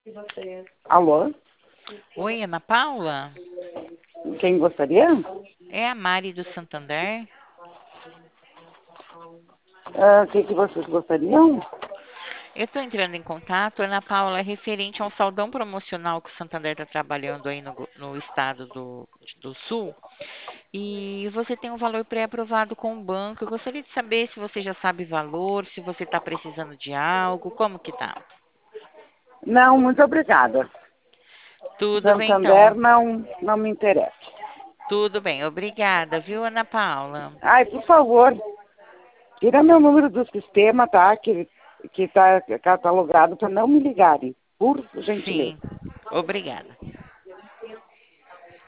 Alô? Oi, Ana Paula? Quem gostaria? É a Mari do Santander? O que vocês gostariam? Eu estou entrando em contato, Ana Paula, referente a um saldão promocional que o Santander está trabalhando aí no estado do Sul. E você tem um valor pré-aprovado com o banco. Eu gostaria de saber se você já sabe valor, se você está precisando de algo, como que tá? Não, muito obrigada. Tudo bem, Santander então. não me interessa. Tudo bem, obrigada, viu, Ana Paula? Ai, por favor, tira meu número do sistema, tá? Que está catalogado para não me ligarem, por gentileza. Sim, obrigada.